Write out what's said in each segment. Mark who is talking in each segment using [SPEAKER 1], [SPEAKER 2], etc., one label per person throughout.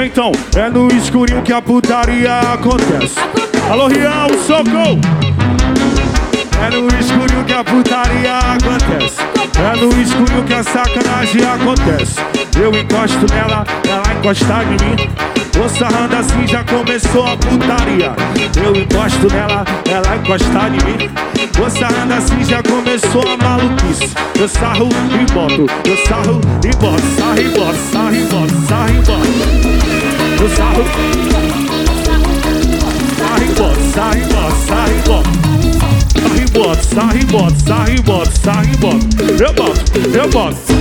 [SPEAKER 1] Então, é no escurinho que a putaria acontece. Alô, Rial, socorro! É no escurinho que a putaria acontece. É no escurinho que a sacanagem acontece. Eu encosto nela, ela encosta em mim. Tô sarrando assim, já começou a putaria. Eu encosto nela, ela encosta em mim. Tô sarrando assim, já começou a maluquice. Eu sarro e boto, eu sarro e boto. Sarro e boto, sarro e boto, sarro e boto. Eu sarro, sarro e boto, sarro e boto, sarro e boto. Sarro e boto, sarro e boto, sarro e boto, sarro e boto. Eu boto, eu boto.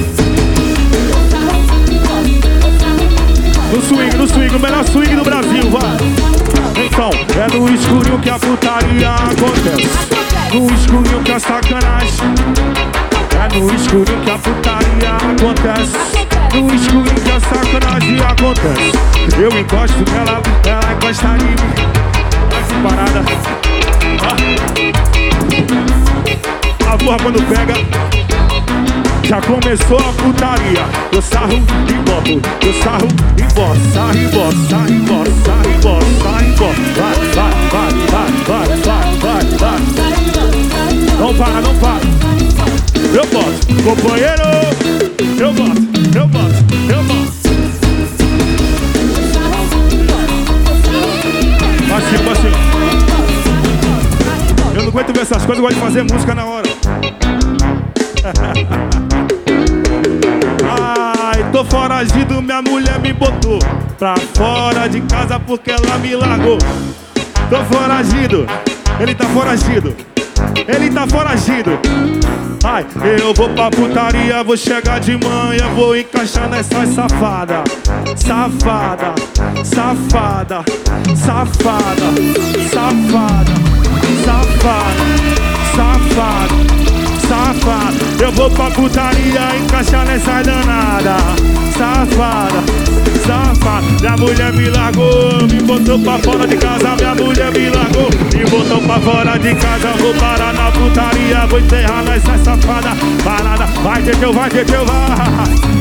[SPEAKER 1] No swing, o melhor swing do Brasil, vai. Então, é no escurinho que a putaria acontece. No escurinho que a sacanagem. É no escurinho que a putaria acontece. No escurinho que a sacanagem acontece. Eu encosto nela, ela encosta em mim. Essa parada. A porra quando pega, já começou a putaria. Eu sarro e boto, eu sarro e boto. Sarro e boto, sarro e boto, sarro e boto, sarro e boto. Vai. Não para, não para. Eu boto, companheiro. Eu boto, eu boto, eu boto. Assim. Eu não aguento ver essas coisas, eu gosto de fazer música na hora. Ai, tô foragido, minha mulher me botou pra fora de casa porque ela me largou. Tô foragido, ele tá foragido. Ele tá foragido. Ai, eu vou pra putaria, vou chegar de manhã, vou encaixar nessas safada. Safada, safada, safada, safada, safada, safada, safada. Eu vou pra putaria, encaixar nessas danada. Safada, safada. Minha mulher me largou, me botou pra fora de casa. Minha mulher me largou, me botou pra fora de casa. Vou parar na putaria, vou enterrar nessa safada. Parada, vai ter que eu, vai.